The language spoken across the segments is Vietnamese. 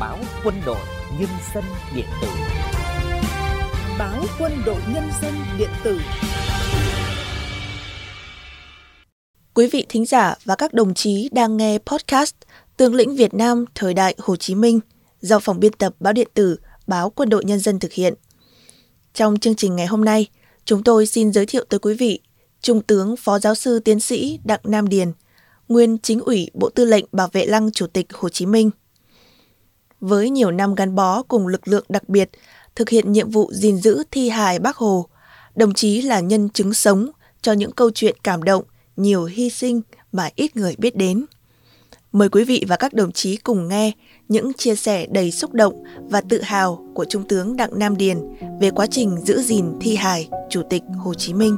Báo Quân đội Nhân dân điện tử. Báo Quân đội Nhân dân điện tử. Quý vị thính giả và các đồng chí đang nghe podcast Tướng lĩnh Việt Nam thời đại Hồ Chí Minh do phòng biên tập báo điện tử Báo Quân đội Nhân dân thực hiện. Trong chương trình ngày hôm nay, chúng tôi xin giới thiệu tới quý vị Trung tướng Phó Giáo sư Tiến sĩ Đặng Nam Điền, nguyên Chính ủy Bộ Tư lệnh Bảo vệ Lăng Chủ tịch Hồ Chí Minh. Với nhiều năm gắn bó cùng lực lượng đặc biệt, thực hiện nhiệm vụ gìn giữ thi hài Bác Hồ, đồng chí là nhân chứng sống cho những câu chuyện cảm động, nhiều hy sinh mà ít người biết đến. Mời quý vị và các đồng chí cùng nghe những chia sẻ đầy xúc động và tự hào của Trung tướng Đặng Nam Điền về quá trình giữ gìn thi hài Chủ tịch Hồ Chí Minh.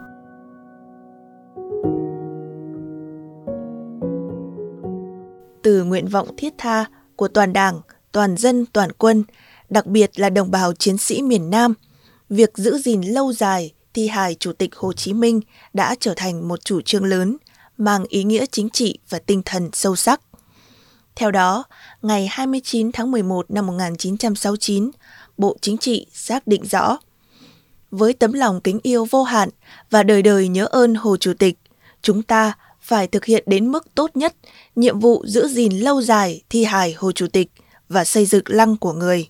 Từ nguyện vọng thiết tha của toàn Đảng, toàn dân, toàn quân, đặc biệt là đồng bào chiến sĩ miền Nam, việc giữ gìn lâu dài thi hài Chủ tịch Hồ Chí Minh đã trở thành một chủ trương lớn, mang ý nghĩa chính trị và tinh thần sâu sắc. Theo đó, ngày 29 tháng 11 năm 1969, Bộ Chính trị xác định rõ: với tấm lòng kính yêu vô hạn và đời đời nhớ ơn Hồ Chủ tịch, chúng ta phải thực hiện đến mức tốt nhất nhiệm vụ giữ gìn lâu dài thi hài Hồ Chủ tịch và xây dựng lăng của người.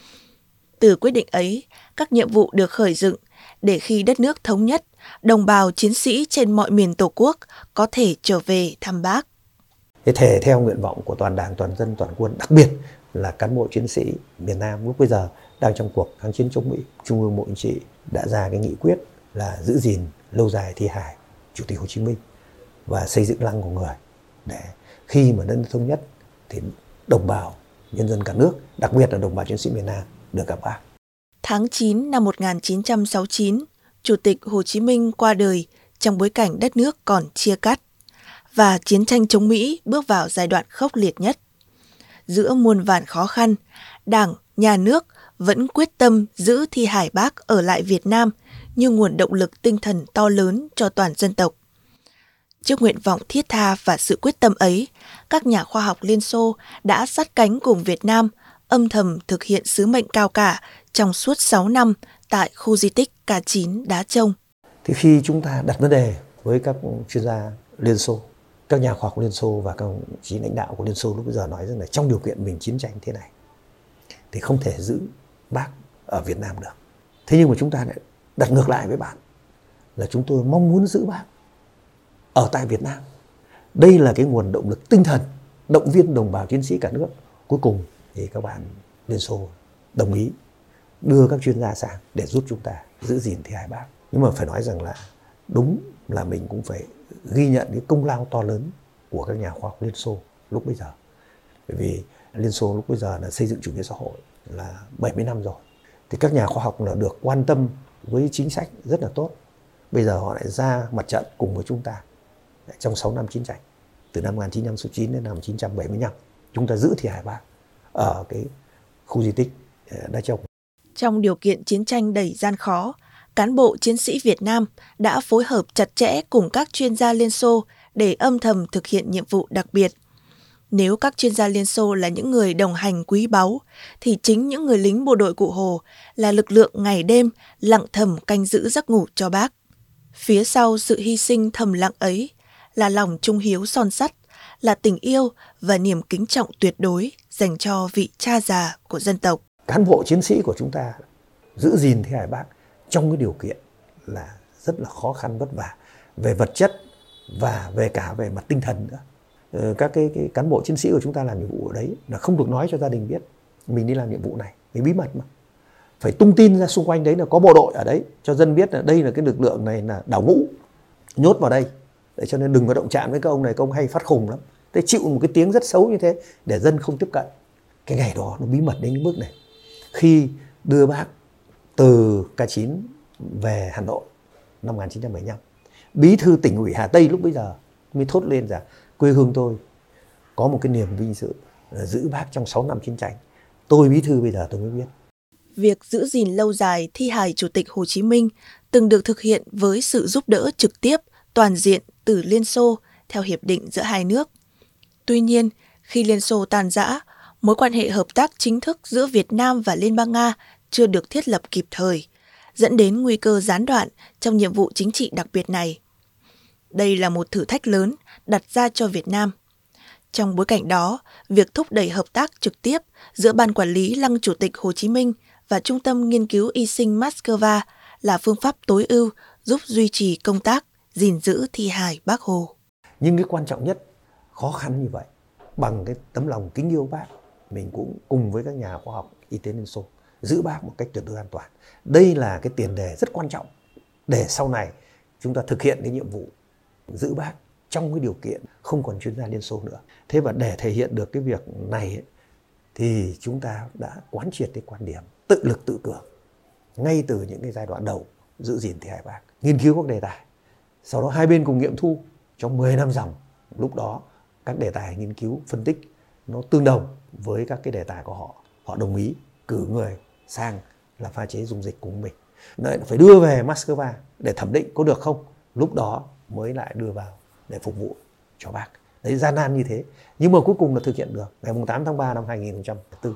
Từ quyết định ấy, các nhiệm vụ được khởi dựng để khi đất nước thống nhất, đồng bào chiến sĩ trên mọi miền Tổ quốc có thể trở về thăm Bác. Thể theo nguyện vọng của toàn Đảng, toàn dân, toàn quân, đặc biệt là cán bộ chiến sĩ miền Nam lúc bây giờ đang trong cuộc kháng chiến chống Mỹ, Trung ương Bộ Chính trị đã ra cái nghị quyết là giữ gìn lâu dài thi hài Chủ tịch Hồ Chí Minh và xây dựng lăng của người, để khi mà đất nước thống nhất thì đồng bào nhân dân cả nước, đặc biệt là đồng bào chiến sĩ miền Nam được gặp Bác. Tháng 9 năm 1969, Chủ tịch Hồ Chí Minh qua đời trong bối cảnh đất nước còn chia cắt và chiến tranh chống Mỹ bước vào giai đoạn khốc liệt nhất. Giữa muôn vàn khó khăn, Đảng, Nhà nước vẫn quyết tâm giữ thi hài Bác ở lại Việt Nam như nguồn động lực tinh thần to lớn cho toàn dân tộc. Trước nguyện vọng thiết tha và sự quyết tâm ấy, các nhà khoa học Liên Xô đã sát cánh cùng Việt Nam, âm thầm thực hiện sứ mệnh cao cả trong suốt 6 năm tại khu di tích K9 Đá Trông. Thì khi chúng ta đặt vấn đề với các chuyên gia Liên Xô, các nhà khoa học Liên Xô và các chí lãnh đạo của Liên Xô lúc bây giờ nói rằng là trong điều kiện mình chiến tranh thế này thì không thể giữ Bác ở Việt Nam được. Thế nhưng mà chúng ta lại đặt ngược lại với bạn là chúng tôi mong muốn giữ Bác ở tại Việt Nam. Đây là cái nguồn động lực tinh thần, động viên đồng bào chiến sĩ cả nước. Cuối cùng thì các bạn Liên Xô đồng ý đưa các chuyên gia sang để giúp chúng ta giữ gìn thi hài Bác. Nhưng mà phải nói rằng là đúng là mình cũng phải ghi nhận cái công lao to lớn của các nhà khoa học Liên Xô lúc bây giờ. Bởi vì Liên Xô lúc bây giờ là xây dựng chủ nghĩa xã hội là 70 năm rồi. Thì các nhà khoa học là được quan tâm với chính sách rất là tốt. Bây giờ họ lại ra mặt trận cùng với chúng ta trong 6 năm chiến tranh, từ năm 1969 đến năm 1975. Chúng ta giữ thi hài Bác ở cái khu di tích Đá Trông. Trong điều kiện chiến tranh đầy gian khó, cán bộ chiến sĩ Việt Nam đã phối hợp chặt chẽ cùng các chuyên gia Liên Xô để âm thầm thực hiện nhiệm vụ đặc biệt. Nếu các chuyên gia Liên Xô là những người đồng hành quý báu, thì chính những người lính bộ đội Cụ Hồ là lực lượng ngày đêm lặng thầm canh giữ giấc ngủ cho Bác. Phía sau sự hy sinh thầm lặng ấy là lòng trung hiếu son sắt, là tình yêu và niềm kính trọng tuyệt đối dành cho vị cha già của dân tộc. Cán bộ chiến sĩ của chúng ta giữ gìn thi hài Bác trong cái điều kiện là rất là khó khăn vất vả về vật chất và về mặt tinh thần nữa. Các cái cán bộ chiến sĩ của chúng ta làm nhiệm vụ ở đấy là không được nói cho gia đình biết mình đi làm nhiệm vụ này, vì bí mật mà. Phải tung tin ra xung quanh đấy là có bộ đội ở đấy, cho dân biết là đây là cái lực lượng này là đào ngũ, nhốt vào đây. Để cho nên đừng có động chạm với các ông này, các ông hay phát khùng lắm. Thế chịu một cái tiếng rất xấu như thế để dân không tiếp cận. Cái ngày đó nó bí mật đến cái mức này. Khi đưa Bác từ K9 về Hà Nội năm 1975, bí thư tỉnh ủy Hà Tây lúc bấy giờ mới thốt lên rằng quê hương tôi có một cái niềm vinh dự là giữ Bác trong 6 năm chiến tranh. Tôi bí thư bây giờ tôi mới biết. Việc giữ gìn lâu dài thi hài Chủ tịch Hồ Chí Minh từng được thực hiện với sự giúp đỡ trực tiếp, toàn diện từ Liên Xô theo hiệp định giữa hai nước. Tuy nhiên, khi Liên Xô tan rã, mối quan hệ hợp tác chính thức giữa Việt Nam và Liên bang Nga chưa được thiết lập kịp thời, dẫn đến nguy cơ gián đoạn trong nhiệm vụ chính trị đặc biệt này. Đây là một thử thách lớn đặt ra cho Việt Nam. Trong bối cảnh đó, việc thúc đẩy hợp tác trực tiếp giữa Ban Quản lý Lăng Chủ tịch Hồ Chí Minh và Trung tâm Nghiên cứu Y sinh Moscow là phương pháp tối ưu giúp duy trì công tác gìn giữ thi hài Bác Hồ. Nhưng cái quan trọng nhất, khó khăn như vậy, bằng cái tấm lòng kính yêu Bác, mình cũng cùng với các nhà khoa học y tế Liên Xô giữ Bác một cách tuyệt đối an toàn. Đây là cái tiền đề rất quan trọng để sau này chúng ta thực hiện cái nhiệm vụ giữ Bác trong cái điều kiện không còn chuyên gia Liên Xô nữa. Thế và để thể hiện được cái việc này thì chúng ta đã quán triệt cái quan điểm tự lực tự cường ngay từ những cái giai đoạn đầu giữ gìn thi hài Bác, nghiên cứu các đề tài. Sau đó hai bên cùng nghiệm thu trong 10 năm dòng. Lúc đó các đề tài nghiên cứu phân tích nó tương đồng với các cái đề tài của họ. Họ đồng ý cử người sang là pha chế dung dịch cùng mình. Đấy, phải đưa về Moscow để thẩm định có được không. Lúc đó mới lại đưa vào để phục vụ cho Bác. Đấy, gian nan như thế. Nhưng mà cuối cùng là thực hiện được ngày 8 tháng 3 năm 2004.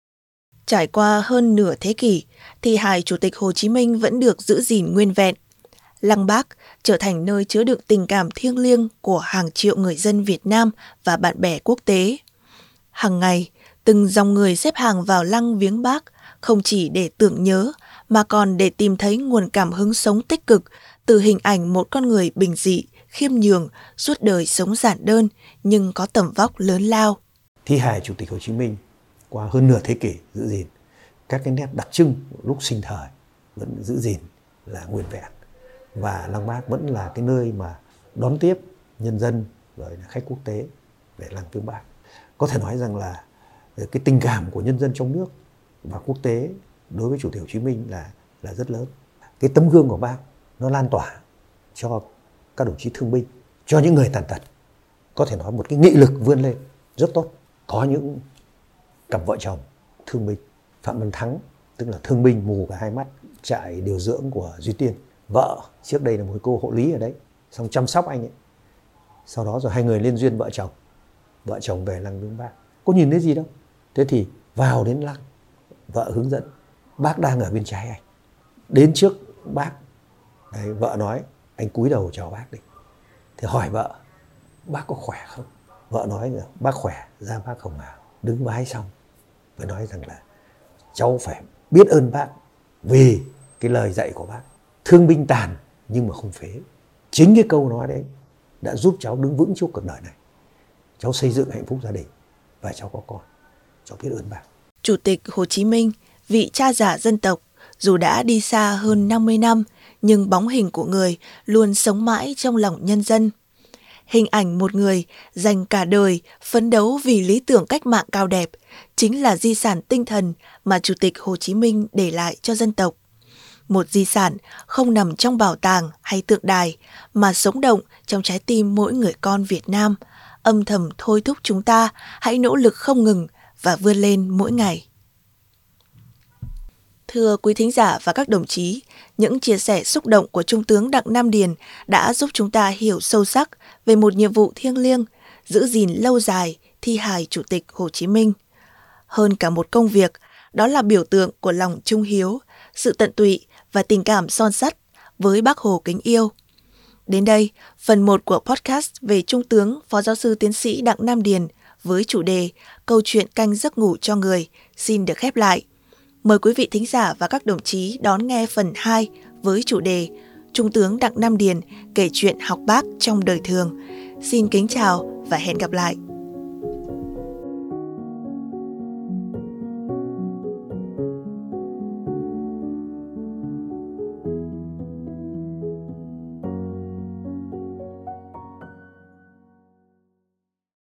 Trải qua hơn nửa thế kỷ, thi hài Chủ tịch Hồ Chí Minh vẫn được giữ gìn nguyên vẹn. Lăng Bác trở thành nơi chứa đựng tình cảm thiêng liêng của hàng triệu người dân Việt Nam và bạn bè quốc tế. Hàng ngày, từng dòng người xếp hàng vào lăng viếng Bác không chỉ để tưởng nhớ mà còn để tìm thấy nguồn cảm hứng sống tích cực từ hình ảnh một con người bình dị, khiêm nhường, suốt đời sống giản đơn nhưng có tầm vóc lớn lao. Thi hài Chủ tịch Hồ Chí Minh qua hơn nửa thế kỷ giữ gìn các cái nét đặc trưng lúc sinh thời vẫn giữ gìn là nguyên vẹn, và Lăng Bác vẫn là cái nơi mà đón tiếp nhân dân rồi là khách quốc tế về lăng viếng Bác. Có thể nói rằng là cái tình cảm của nhân dân trong nước và quốc tế đối với Chủ tịch Hồ Chí Minh là rất lớn. Cái tấm gương của Bác nó lan tỏa cho các đồng chí thương binh, cho những người tàn tật, có thể nói một cái nghị lực vươn lên rất tốt. Có những cặp vợ chồng thương binh, Phạm Văn Thắng tức là thương binh mù cả hai mắt, trại điều dưỡng của Duy Tiên, vợ trước đây là một cô hộ lý ở đấy, xong chăm sóc anh ấy. Sau đó rồi hai người liên duyên vợ chồng về lăng viếng Bác. Có nhìn thấy gì đâu. Thế thì vào đến lăng, vợ hướng dẫn, Bác đang ở bên trái anh, đến trước Bác. Đấy, vợ nói anh cúi đầu chào Bác đi. Thì hỏi vợ, Bác có khỏe không? Vợ nói là Bác khỏe, da Bác hồng hào. Đứng vái xong mới nói rằng là cháu phải biết ơn Bác vì cái lời dạy của Bác. Thương binh tàn nhưng mà không phế. Chính cái câu nói đấy đã giúp cháu đứng vững trước cuộc đời này. Cháu xây dựng hạnh phúc gia đình và cháu có con. Cháu biết ơn Bác. Chủ tịch Hồ Chí Minh, vị cha già dân tộc, dù đã đi xa hơn 50 năm, nhưng bóng hình của người luôn sống mãi trong lòng nhân dân. Hình ảnh một người dành cả đời phấn đấu vì lý tưởng cách mạng cao đẹp chính là di sản tinh thần mà Chủ tịch Hồ Chí Minh để lại cho dân tộc. Một di sản không nằm trong bảo tàng hay tượng đài mà sống động trong trái tim mỗi người con Việt Nam, âm thầm thôi thúc chúng ta hãy nỗ lực không ngừng và vươn lên mỗi ngày. Thưa quý thính giả và các đồng chí, những chia sẻ xúc động của Trung tướng Đặng Nam Điền đã giúp chúng ta hiểu sâu sắc về một nhiệm vụ thiêng liêng, giữ gìn lâu dài thi hài Chủ tịch Hồ Chí Minh. Hơn cả một công việc, đó là biểu tượng của lòng trung hiếu, sự tận tụy và tình cảm son sắt với Bác Hồ kính yêu. Đến đây, phần 1 của podcast về Trung tướng Phó Giáo sư Tiến sĩ Đặng Nam Điền với chủ đề Câu chuyện canh giấc ngủ cho người xin được khép lại. Mời quý vị thính giả và các đồng chí đón nghe phần 2 với chủ đề Trung tướng Đặng Nam Điền kể chuyện học Bác trong đời thường. Xin kính chào và hẹn gặp lại.